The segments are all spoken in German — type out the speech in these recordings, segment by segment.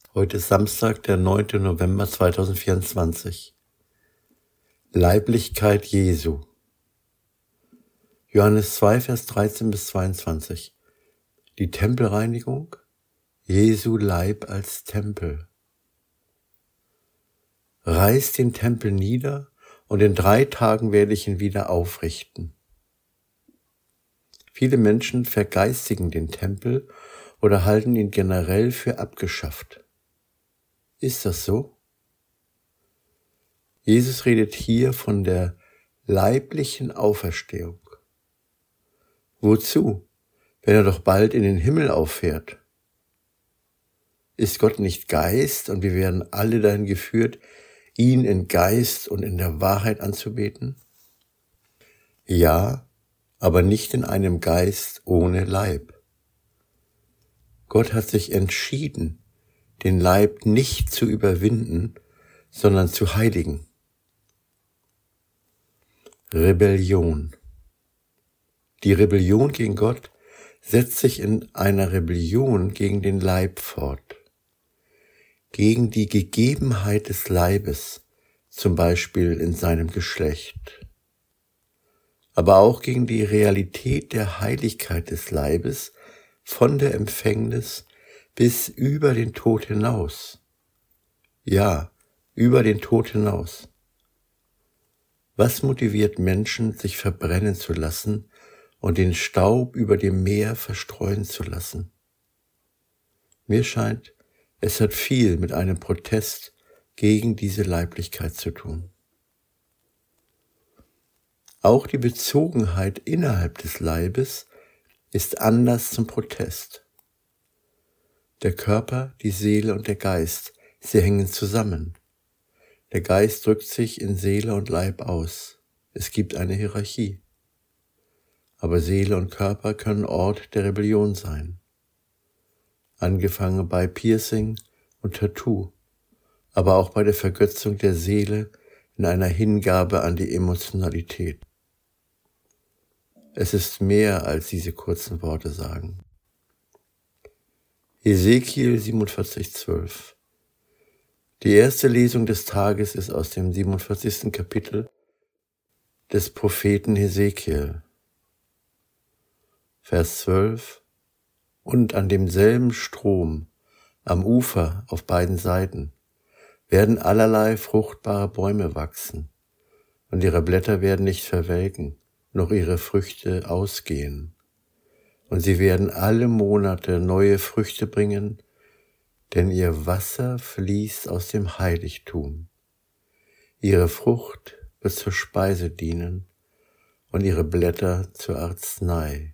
Heute ist Samstag, der 9. November 2024. Leiblichkeit Jesu. Johannes 2, Vers 13 bis 22. Die Tempelreinigung, Jesu Leib als Tempel. Reiß den Tempel nieder, und in 3 Tagen werde ich ihn wieder aufrichten. Viele Menschen vergeistigen den Tempel oder halten ihn generell für abgeschafft. Ist das so? Jesus redet hier von der leiblichen Auferstehung. Wozu, wenn er doch bald in den Himmel auffährt? Ist Gott nicht Geist und wir werden alle dahin geführt, ihn in Geist und in der Wahrheit anzubeten? Ja, aber nicht in einem Geist ohne Leib. Gott hat sich entschieden, den Leib nicht zu überwinden, sondern zu heiligen. Rebellion. Die Rebellion gegen Gott setzt sich in einer Rebellion gegen den Leib fort, gegen die Gegebenheit des Leibes, zum Beispiel in seinem Geschlecht, aber auch gegen die Realität der Heiligkeit des Leibes von der Empfängnis bis über den Tod hinaus. Ja, über den Tod hinaus. Was motiviert Menschen, sich verbrennen zu lassen und den Staub über dem Meer verstreuen zu lassen? Mir scheint, es hat viel mit einem Protest gegen diese Leiblichkeit zu tun. Auch die Bezogenheit innerhalb des Leibes ist Anlass zum Protest. Der Körper, die Seele und der Geist, sie hängen zusammen. Der Geist drückt sich in Seele und Leib aus. Es gibt eine Hierarchie. Aber Seele und Körper können Ort der Rebellion sein. Angefangen bei Piercing und Tattoo, aber auch bei der Vergötzung der Seele in einer Hingabe an die Emotionalität. Es ist mehr, als diese kurzen Worte sagen. Hesekiel 47,12. Die erste Lesung des Tages ist aus dem 47. Kapitel des Propheten Hesekiel. Vers 12. Und an demselben Strom, am Ufer auf beiden Seiten, werden allerlei fruchtbare Bäume wachsen, und ihre Blätter werden nicht verwelken, noch ihre Früchte ausgehen. Und sie werden alle Monate neue Früchte bringen, denn ihr Wasser fließt aus dem Heiligtum. Ihre Frucht wird zur Speise dienen und ihre Blätter zur Arznei.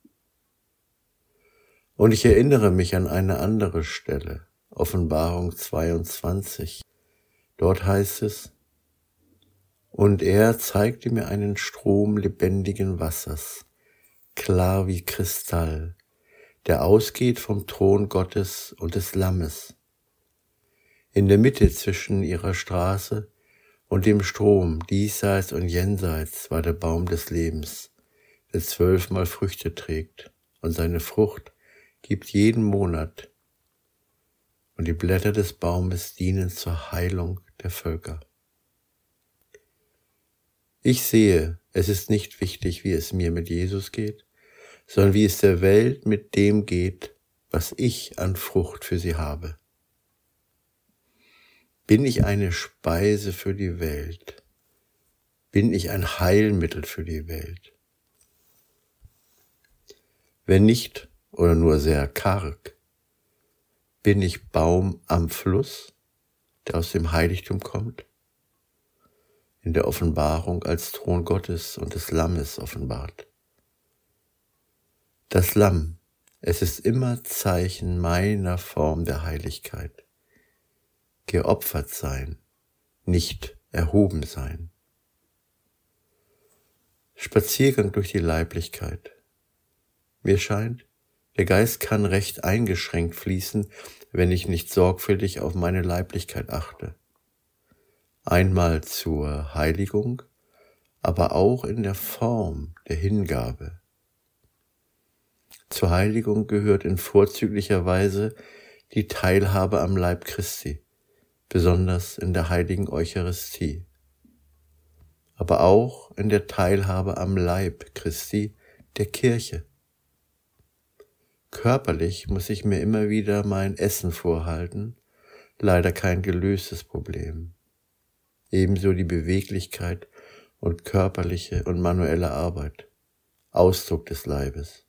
Und ich erinnere mich an eine andere Stelle, Offenbarung 22. Dort heißt es: Und er zeigte mir einen Strom lebendigen Wassers, klar wie Kristall, der ausgeht vom Thron Gottes und des Lammes. In der Mitte zwischen ihrer Straße und dem Strom, diesseits und jenseits, war der Baum des Lebens, der 12-mal Früchte trägt, und seine Frucht gibt jeden Monat, und die Blätter des Baumes dienen zur Heilung der Völker. Ich sehe, es ist nicht wichtig, wie es mir mit Jesus geht, sondern wie es der Welt mit dem geht, was ich an Frucht für sie habe. Bin ich eine Speise für die Welt? Bin ich ein Heilmittel für die Welt? Wenn nicht oder nur sehr karg, bin ich Baum am Fluss, der aus dem Heiligtum kommt, in der Offenbarung als Thron Gottes und des Lammes offenbart. Das Lamm, es ist immer Zeichen meiner Form der Heiligkeit. Geopfert sein, nicht erhoben sein. Spaziergang durch die Leiblichkeit. Mir scheint, der Geist kann recht eingeschränkt fließen, wenn ich nicht sorgfältig auf meine Leiblichkeit achte. Einmal zur Heiligung, aber auch in der Form der Hingabe. Zur Heiligung gehört in vorzüglicher Weise die Teilhabe am Leib Christi, besonders in der heiligen Eucharistie, aber auch in der Teilhabe am Leib Christi, der Kirche. Körperlich muss ich mir immer wieder mein Essen vorhalten, leider kein gelöstes Problem. Ebenso die Beweglichkeit und körperliche und manuelle Arbeit, Ausdruck des Leibes.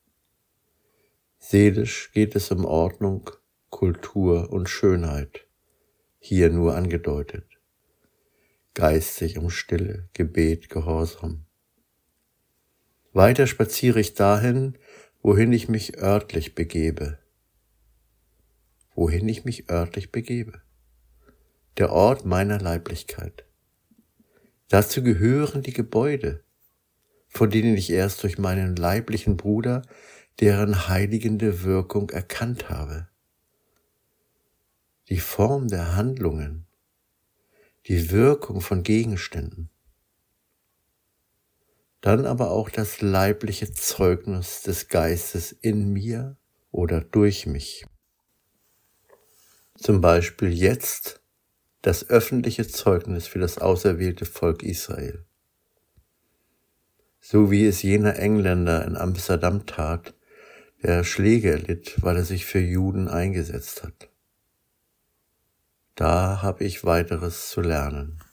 Seelisch geht es um Ordnung, Kultur und Schönheit, hier nur angedeutet. Geistig um Stille, Gebet, Gehorsam. Weiter spaziere ich dahin, wohin ich mich örtlich begebe. Wohin ich mich örtlich begebe. Der Ort meiner Leiblichkeit. Dazu gehören die Gebäude, von denen ich erst durch meinen leiblichen Bruder deren heiligende Wirkung erkannt habe. Die Form der Handlungen, die Wirkung von Gegenständen. Dann aber auch das leibliche Zeugnis des Geistes in mir oder durch mich. Zum Beispiel jetzt das öffentliche Zeugnis für das auserwählte Volk Israel. So wie es jener Engländer in Amsterdam tat, der Schläge erlitt, weil er sich für Juden eingesetzt hat. Da habe ich weiteres zu lernen.